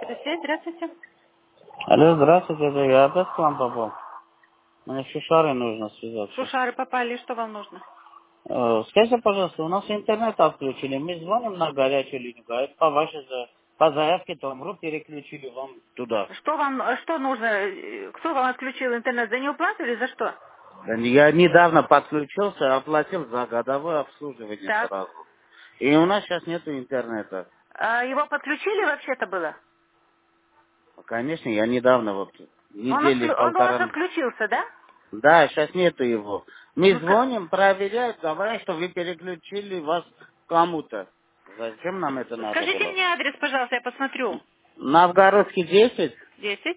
Связь, здравствуйте. Алло, здравствуйте, это я опять к вам попал. Мне с Шушарой нужно связаться. Шушары попали, что вам нужно? Скажите, пожалуйста, у нас интернет отключили, мы звоним на горячую линию, говорят, по заявке Томру переключили вам туда. Что вам, что нужно? Кто вам отключил интернет? За неуплату или за что? Да я недавно подключился, оплатил за годовое обслуживание Так. сразу. И у нас сейчас нету интернета. А его подключили вообще-то было? Конечно, я недавно вот, недели Он у вас полтора. отключился, да? Да, сейчас нету его. Мы Ну, звоним, проверяют, говорят, что вы переключили вас кому-то. Зачем нам это надо скажите было? мне адрес, пожалуйста, я посмотрю. Новгородский 10, 10,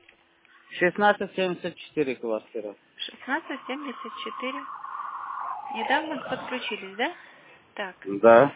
1674 квартира. 16, 74. Недавно подключились, да? Так. Да.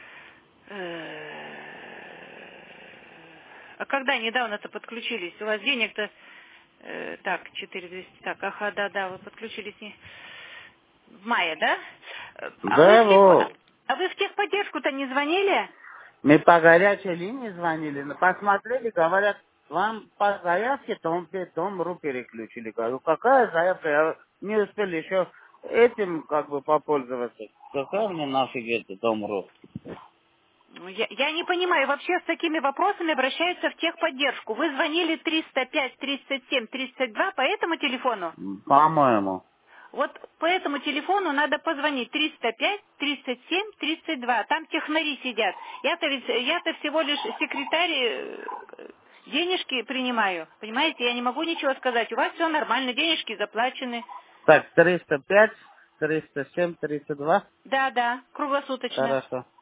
А когда недавно-то подключились? У вас денег-то... так, 4200. Так, ага, да, вы подключились в мае, да? Да, вот. А вы в техподдержку-то не звонили? Мы по горячей линии звонили, но посмотрели, говорят, вам по заявке Том.ру переключили. Говорю, какая заявка? Я не успел еще этим как бы попользоваться. Какая мне нафиг это Том.ру? Ну, я не понимаю, вообще с такими вопросами обращаются в техподдержку. Вы звонили 305, 37, 32 по этому телефону? По-моему. Вот по этому телефону надо позвонить 305, 37, 32. Там технари сидят. Я-то всего лишь секретарь, денежки принимаю. Понимаете, я не могу ничего сказать. У вас все нормально, денежки заплачены. Так, 305, 307, 32. Да, круглосуточно. Хорошо.